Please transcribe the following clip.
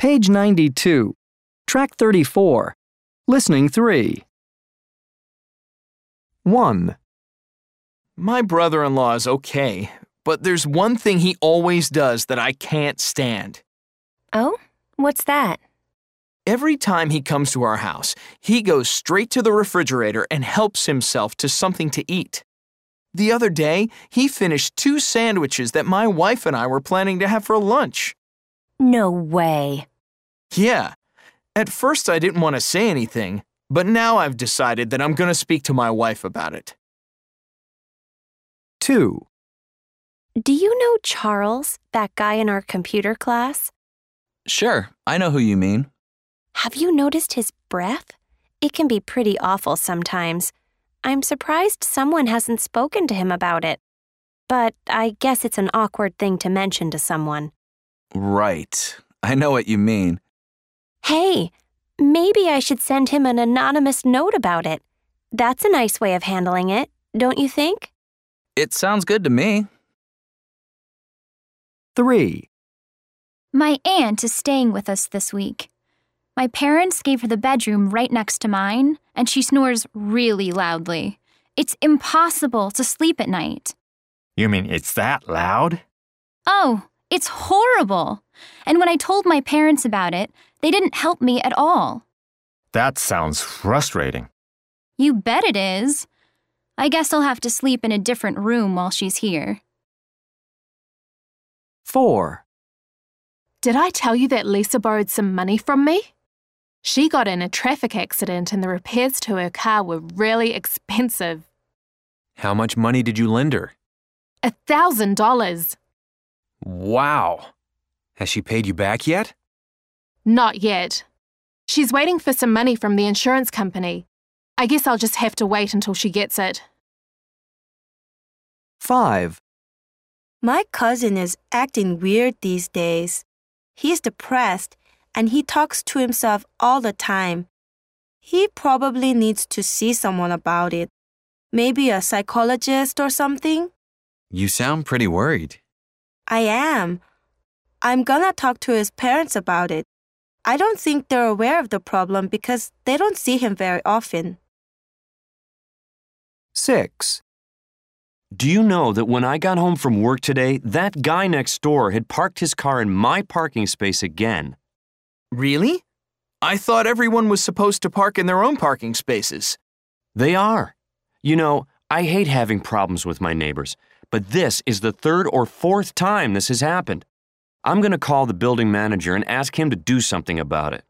Page 92. Track 34. Listening 3. 1. My brother-in-law is okay, but there's one thing he always does that I can't stand. Oh? What's that? Every time he comes to our house, he goes straight to the refrigerator and helps himself to something to eat. The other day, he finished 2 sandwiches that my wife and I were planning to have for lunch. No way. Yeah. At first, I didn't want to say anything, but now I've decided that I'm going to speak to my wife about it. 2. Do you know Charles, that guy in our computer class? Sure, I know who you mean. Have you noticed his breath? It can be pretty awful sometimes. I'm surprised someone hasn't spoken to him about it. But I guess it's an awkward thing to mention to someone. Right. I know what you mean. Hey, maybe I should send him an anonymous note about it. That's a nice way of handling it, don't you think? It sounds good to me. 3. My aunt is staying with us this week. My parents gave her the bedroom right next to mine, and she snores really loudly. It's impossible to sleep at night. You mean it's that loud? Oh, it's horrible. And when I told my parents about it, they didn't help me at all. That sounds frustrating. You bet it is. I guess I'll have to sleep in a different room while she's here. 4. Did I tell you that Lisa borrowed some money from me? She got in a traffic accident and the repairs to her car were really expensive. How much money did you lend her? $1,000. Wow. Has she paid you back yet? Not yet. She's waiting for some money from the insurance company. I guess I'll just have to wait until she gets it. 5. My cousin is acting weird these days. He's depressed and he talks to himself all the time. He probably needs to see someone about it. Maybe a psychologist or something? You sound pretty worried. I am. I'm gonna talk to his parents about it. I don't think they're aware of the problem because they don't see him very often. 6. Do you know that when I got home from work today, that guy next door had parked his car in my parking space again? Really? I thought everyone was supposed to park in their own parking spaces. They are. You know, I hate having problems with my neighbors, but this is the 3rd or 4th time this has happened. I'm going to call the building manager and ask him to do something about it.